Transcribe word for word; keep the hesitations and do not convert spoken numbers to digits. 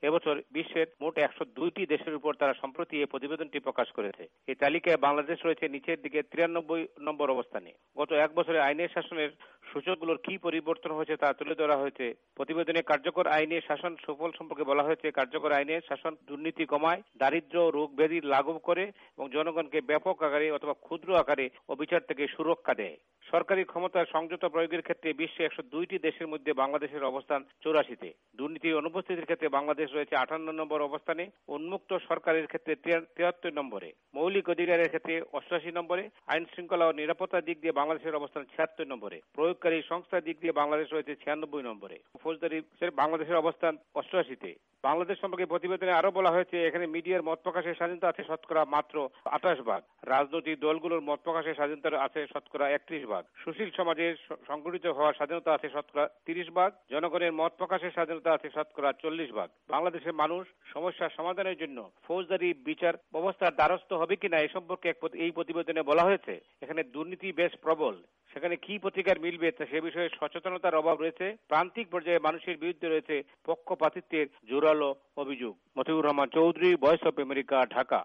এবছর বিশ্বের মোট একশো দুইটি দেশের উপর তারা সম্প্রতি এই প্রতিবেদনটি প্রকাশ করেছে। এই তালিকায় বাংলাদেশ রয়েছে নিচের দিকে তিরানব্বই নম্বর অবস্থানে। গত এক বছরে আইনের শাসনের সূচকগুলোর কি পরিবর্তন হয়েছে তা তুলে ধরা হয়েছে। প্রতিবেদনে কার্যকর আইনের শাসন সুফল সম্পর্কে বলা হয়েছে, কার্যকর আইনের শাসন দুর্নীতি কমায়, দারিদ্র্য রোগ ব্যাধি লাঘব করে এবং জনগণকে ব্যাপক আকারে অথবা ক্ষুদ্র আকারে অবিচার থেকে সুরক্ষা দেয়। সরকারি ক্ষমতার সংযত প্রয়োগের ক্ষেত্রে বিশ্বে একশো দুইটি দেশের মধ্যে বাংলাদেশের অবস্থান চৌরাশিতে। দুর্নীতির অনুপস্থিতির ক্ষেত্রে বাংলাদেশ রয়েছে আটান্ন নম্বর অবস্থানে, উন্মুক্ত সরকারের ক্ষেত্রে তিয়াত্তর নম্বরে, মৌলিক অধিকারের ক্ষেত্রে অষ্টআশি নম্বরে, আইন শৃঙ্খলা ও নিরাপত্তার দিক দিয়ে বাংলাদেশের অবস্থান ছিয়াত্তর নম্বরে, প্রয়োগকারী সংস্থার দিক দিয়ে বাংলাদেশ রয়েছে ছিয়ানব্বই নম্বরে, ফৌজদারি বাংলাদেশের অবস্থান অষ্টআশিতে। বাংলাদেশ সম্পর্কে প্রতিবেদনে আরো বলা হয়েছে, এখানে মিডিয়ার মত প্রকাশের স্বাধীনতা আছে শতকরা মাত্র আঠাশ ভাগ, রাজনৈতিক দলগুলোর মত প্রকাশের স্বাধীনতা আছে শতকরা একত্রিশ ভাগ, সুশীল সমাজের সংগঠিত হওয়ার স্বাধীনতা আছে শতকরা তিরিশ ভাগ, জনগণের মত প্রকাশের স্বাধীনতা আছে শতকরা চল্লিশ ভাগ। বাংলাদেশের মানুষ সমস্যার সমাধানের জন্য ফৌজদারি বিচার ব্যবস্থার দ্বারস্থ হবে কিনা এ সম্পর্কে এই প্রতিবেদনে বলা হয়েছে। এখানে দুর্নীতি বেশ প্রবল, সেখানে কি প্রতিকার মিলবে সে বিষয়ে সচেতনতার অভাব রয়েছে। প্রান্তিক পর্যায়ে মানুষের বিরুদ্ধে রয়েছে পক্ষপাতিত্বের জোরালো অভিযোগ। Motiur Rahman Chowdhury, voice of America, Dhaka.